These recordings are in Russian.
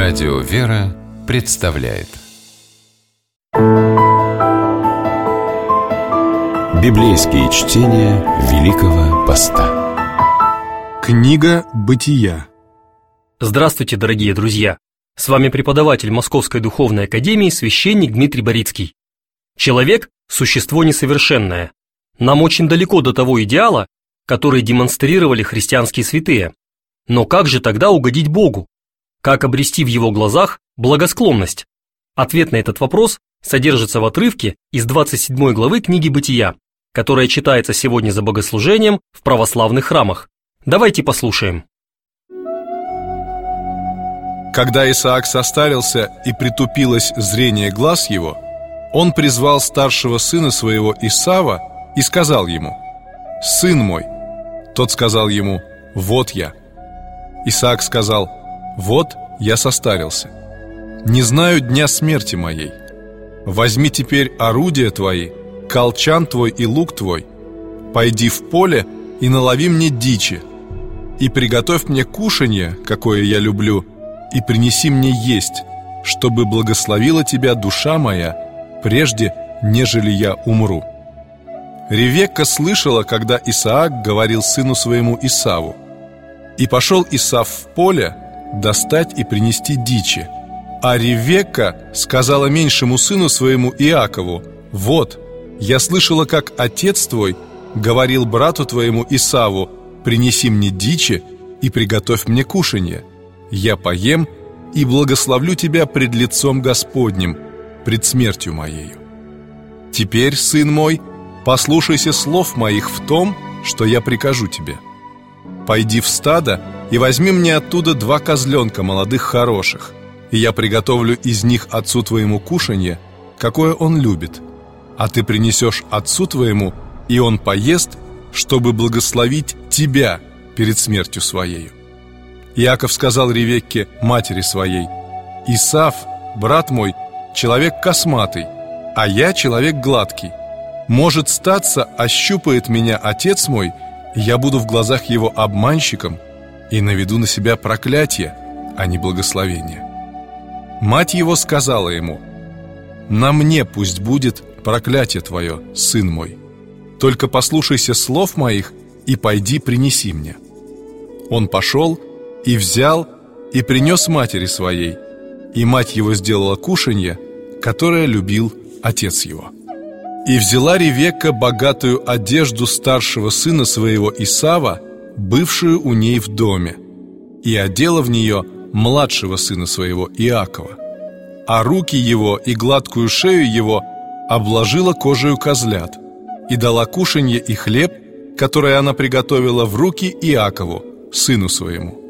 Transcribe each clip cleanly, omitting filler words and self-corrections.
Радио «Вера» представляет Библейские чтения Великого Поста. Книга Бытия. Здравствуйте, дорогие друзья! С вами преподаватель Московской Духовной Академии священник Дмитрий Борицкий. Человек – существо несовершенное. Нам очень далеко до того идеала, который демонстрировали христианские святые. Но как же тогда угодить Богу? Как обрести в Его глазах благосклонность? Ответ на этот вопрос содержится в отрывке из 27 главы книги Бытия, которая читается сегодня за богослужением в православных храмах. Давайте послушаем. Когда Исаак состарился и притупилось зрение глаз его, он призвал старшего сына своего Исава и сказал ему: «Сын мой». Тот сказал ему: «Вот я». Исаак сказал: «Вот я состарился, не знаю дня смерти моей. Возьми теперь орудия твои, колчан твой и лук твой, пойди в поле и налови мне дичи, и приготовь мне кушанье, какое я люблю, и принеси мне есть, чтобы благословила тебя душа моя, прежде нежели я умру». Ревекка слышала, когда Исаак говорил сыну своему Исаву. И пошел Исав в поле достать и принести дичи. А Ревекка сказала меньшему сыну своему Иакову: «Вот, я слышала, как отец твой говорил брату твоему Исаву: принеси мне дичи и приготовь мне кушанье. Я поем и благословлю тебя пред лицом Господним, пред смертью моею. Теперь, сын мой, послушайся слов моих в том, что я прикажу тебе. Пойди в стадо и возьми мне оттуда 2 козленка молодых хороших, и я приготовлю из них отцу твоему кушанье, какое он любит. А ты принесешь отцу твоему, и он поест, чтобы благословить тебя перед смертью своею». Иаков сказал Ревекке, матери своей: «Исав, брат мой, человек косматый, а я человек гладкий. Может статься, ощупает меня отец мой, и я буду в глазах его обманщиком и наведу на себя проклятие, а не благословение». Мать его сказала ему: «На мне пусть будет проклятие твое, сын мой. Только послушайся слов моих и пойди принеси мне». Он пошел и взял и принес матери своей, и мать его сделала кушанье, которое любил отец его. И взяла Ревекка богатую одежду старшего сына своего Исава, бывшую у ней в доме, и одела в нее младшего сына своего Иакова, а руки его и гладкую шею его обложила кожею козлят, и дала кушанье и хлеб, который она приготовила, в руки Иакову, сыну своему.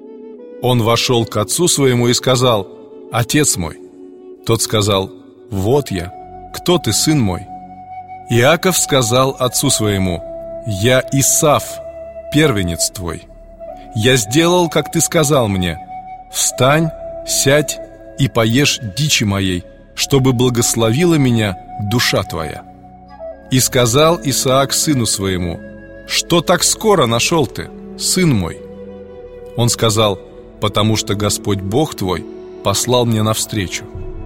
Он вошел к отцу своему и сказал: «Отец мой». Тот сказал: «Вот я. Кто ты, сын мой?» Иаков сказал отцу своему: «Я Исав, первенец твой. Я сделал, как ты сказал мне. Встань, сядь и поешь дичи моей, чтобы благословила меня душа твоя». И сказал Исаак сыну своему: «Что так скоро нашел ты, сын мой?» Он сказал: «Потому что Господь Бог твой послал мне навстречу».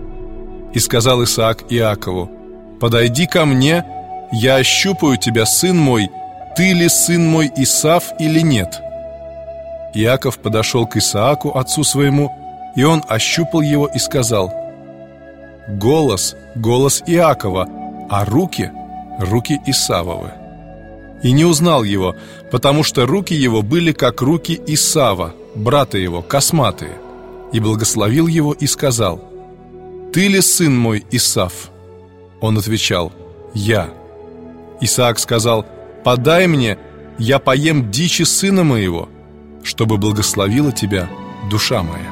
И сказал Исаак Иакову: «Подойди ко мне, я ощупаю тебя, сын мой, ты ли сын мой Исав или нет?» Иаков подошел к Исааку, отцу своему, и он ощупал его и сказал: «Голос, голос Иакова, а руки, руки Исавовы». И не узнал его, потому что руки его были как руки Исава, брата его, косматые, и благословил его и сказал: «Ты ли сын мой Исав?» Он отвечал: «Я». Исаак сказал: «Подай мне, я поем дичи сына моего, чтобы благословила тебя душа моя».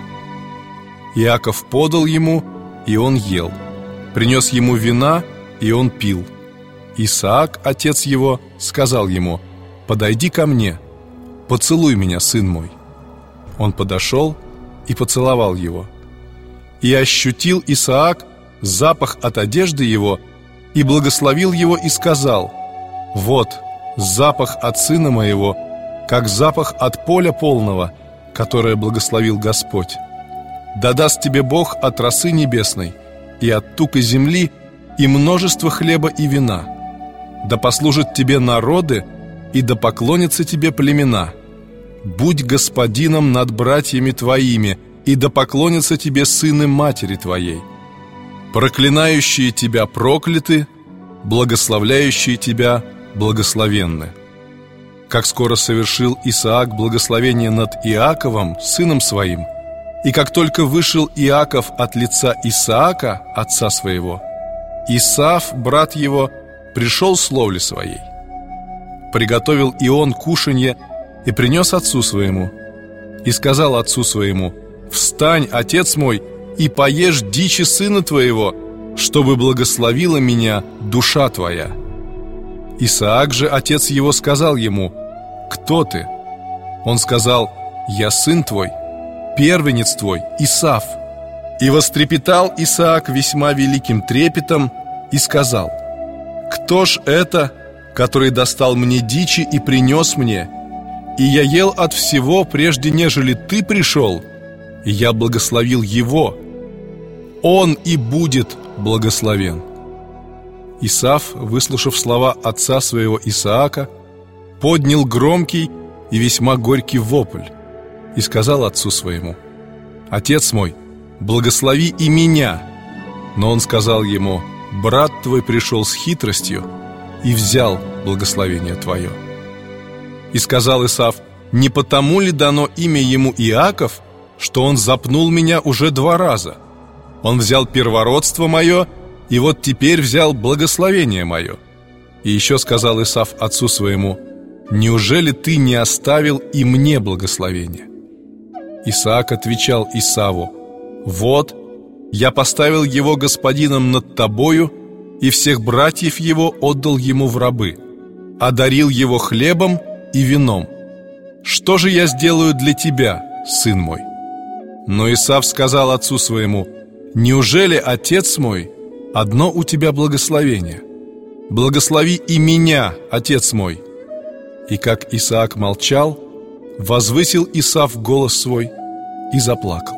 Иаков подал ему, и он ел. Принес ему вина, и он пил. Исаак, отец его, сказал ему: «Подойди ко мне, поцелуй меня, сын мой». Он подошел и поцеловал его. И ощутил Исаак запах от одежды его, и благословил его и сказал: «Вот запах от сына моего, как запах от поля полного, которое благословил Господь». да даст тебе Бог от росы небесной и от тука земли и множество хлеба и вина. Да послужат тебе народы, и да поклонятся тебе племена. Будь господином над братьями твоими, и да поклонятся тебе сыны матери твоей. Проклинающие тебя прокляты, благословляющие тебя благословенны. Как скоро совершил Исаак благословение над Иаковом, сыном своим, и как только вышел Иаков от лица Исаака, отца своего, Исав, брат его, пришел с ловли своей. Приготовил и он кушанье и принес отцу своему, и сказал отцу своему: «Встань, отец мой, и поешь дичи сына твоего, чтобы благословила меня душа твоя». Исаак же, отец его, сказал ему: «Кто ты?» Он сказал: «Я сын твой, первенец твой, Исав». И вострепетал Исаак весьма великим трепетом и сказал: «Кто ж это, который достал мне дичи и принес мне? И я ел от всего, прежде нежели ты пришел, и я благословил его. Он и будет благословен». Исав, выслушав слова отца своего Исаака, поднял громкий и весьма горький вопль и сказал отцу своему: «Отец мой, благослови и меня». Но он сказал ему: «Брат твой пришел с хитростью и взял благословение твое». И сказал Исав: «Не потому ли дано имя ему Иаков, что он запнул меня уже 2 раза? Он взял первородство мое, и вот теперь взял благословение мое». И еще сказал Исав отцу своему: «Неужели ты не оставил и мне благословение?» Исаак отвечал Исаву: «Вот, я поставил его господином над тобою, и всех братьев его отдал ему в рабы, одарил его хлебом и вином. Что же я сделаю для тебя, сын мой?» Но Исав сказал отцу своему: «Неужели, отец мой, одно у тебя благословение? Благослови и меня, отец мой». И как Исаак молчал, возвысил Исав голос свой и заплакал.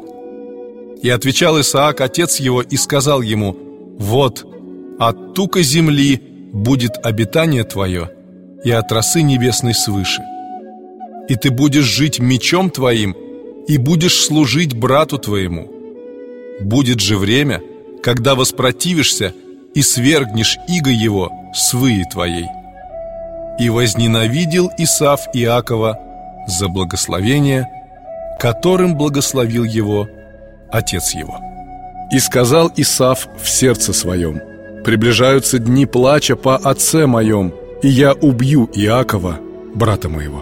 И отвечал Исаак, отец его, и сказал ему: «Вот, от тука земли будет обитание твое, и от росы небесной свыше. И ты будешь жить мечом твоим, и будешь служить брату твоему. Будет же время, когда воспротивишься и свергнешь иго его с выи твоей». И возненавидел Исав Иакова за благословение, которым благословил его отец его. И сказал Исав в сердце своем: «Приближаются дни плача по отце моем, и я убью Иакова, брата моего».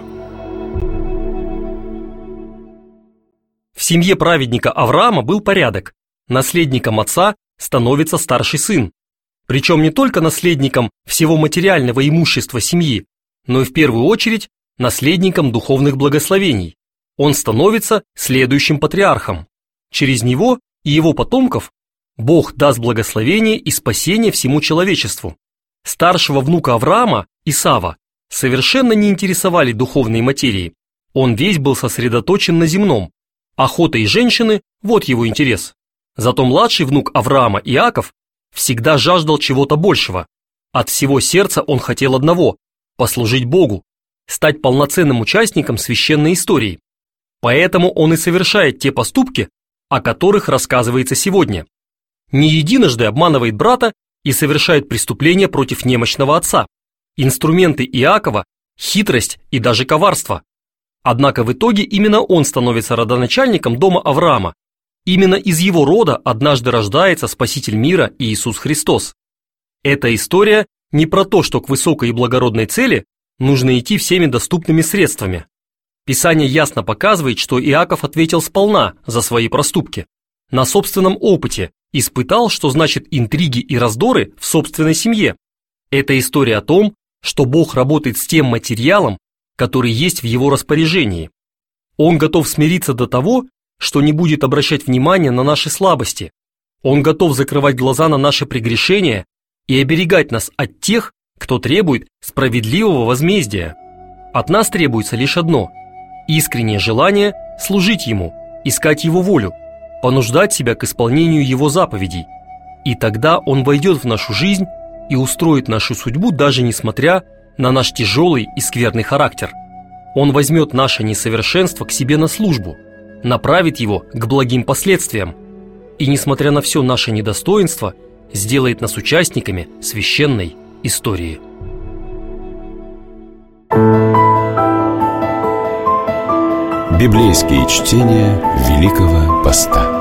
В семье праведника Авраама был порядок. Наследником отца становится старший сын. Причем не только наследником всего материального имущества семьи, но и в первую очередь наследником духовных благословений. Он становится следующим патриархом. Через него и его потомков Бог даст благословение и спасение всему человечеству. Старшего внука Авраама, Исава, совершенно не интересовали духовные материи. Он весь был сосредоточен на земном. Охота и женщины – вот его интерес. Зато младший внук Авраама, Иаков, всегда жаждал чего-то большего. От всего сердца он хотел одного – послужить Богу, стать полноценным участником священной истории. Поэтому он и совершает те поступки, о которых рассказывается сегодня. Не единожды обманывает брата и совершает преступления против немощного отца. Инструменты Иакова – хитрость и даже коварство. Однако в итоге именно он становится родоначальником дома Авраама. Именно из его рода однажды рождается Спаситель мира Иисус Христос. Эта история не про то, что к высокой и благородной цели нужно идти всеми доступными средствами. Писание ясно показывает, что Иаков ответил сполна за свои проступки. На собственном опыте испытал, что значит интриги и раздоры в собственной семье. Это история о том, что Бог работает с тем материалом, который есть в его распоряжении. Он готов смириться до того, что не будет обращать внимания на наши слабости. Он готов закрывать глаза на наши прегрешения и оберегать нас от тех, кто требует справедливого возмездия. От нас требуется лишь одно – искреннее желание служить Ему, искать Его волю. понуждать себя к исполнению Его заповедей, и тогда Он войдет в нашу жизнь и устроит нашу судьбу, даже несмотря на наш тяжелый и скверный характер. Он возьмет наше несовершенство к себе на службу, направит его к благим последствиям и, несмотря на все наше недостоинство, сделает нас участниками священной истории. Библейские чтения Великого Поста.